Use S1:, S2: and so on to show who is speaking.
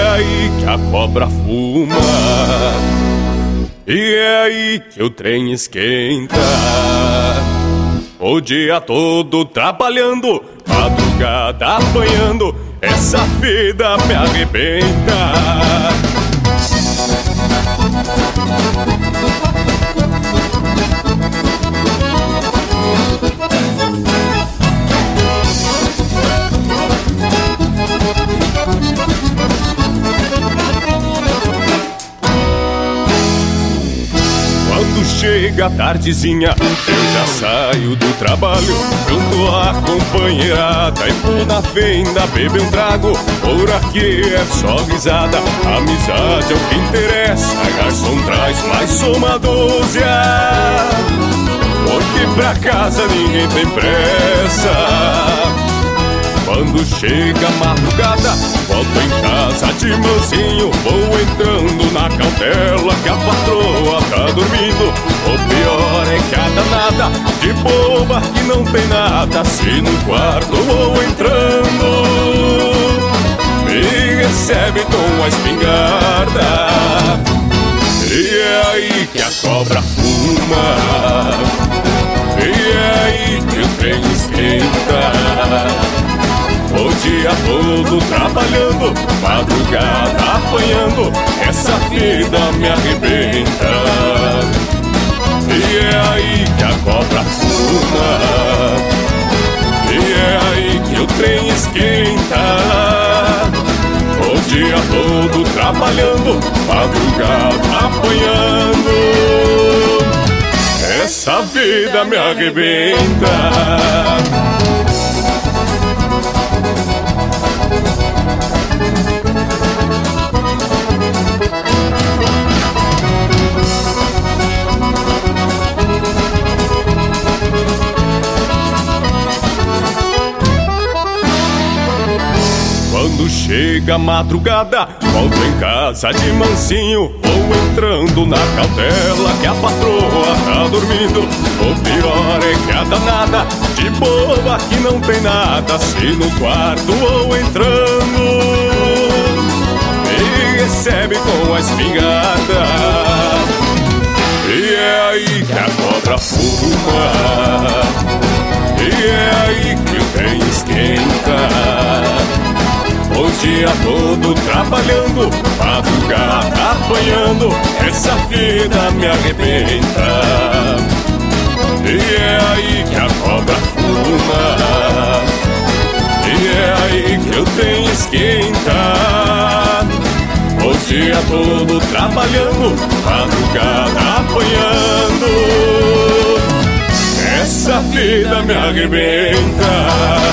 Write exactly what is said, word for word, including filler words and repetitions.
S1: aí que a cobra fuma, e é aí que o trem esquenta. O dia todo trabalhando, madrugada apanhando, essa vida me arrebenta. Quando chega a tardezinha, eu já saio do trabalho, junto à companheirada e vou na venda beber um trago. Por aqui é só risada, amizade é o que interessa. Garçom traz mais uma dúzia, porque pra casa ninguém tem pressa. Quando chega a madrugada, volto em casa de mansinho, vou entrando na cautela que a patroa tá dormindo. O pior é que a danada de boba que não tem nada, se no quarto vou entrando, me recebe com a espingarda. E é aí que a cobra fuma, e é aí que o trem esquenta. O dia todo trabalhando, madrugada apanhando, essa vida me arrebenta. E é aí que a cobra fuma, e é aí que o trem esquenta. O dia todo trabalhando, madrugada apanhando, essa vida me arrebenta. Quando chega a madrugada, volto em casa de mansinho, vou entrando na cautela que a patroa tá dormindo. O pior é que a danada de boba que não tem nada, se no quarto vou entrando, me recebe com a espingarda. E é aí que a cobra fuma, e é aí que o trem esquenta. O dia todo trabalhando, madrugada apanhando, essa vida me arrebenta. E é aí que a cobra fuma, e é aí que o trem esquenta. O dia todo trabalhando, madrugada apanhando, essa vida me arrebenta.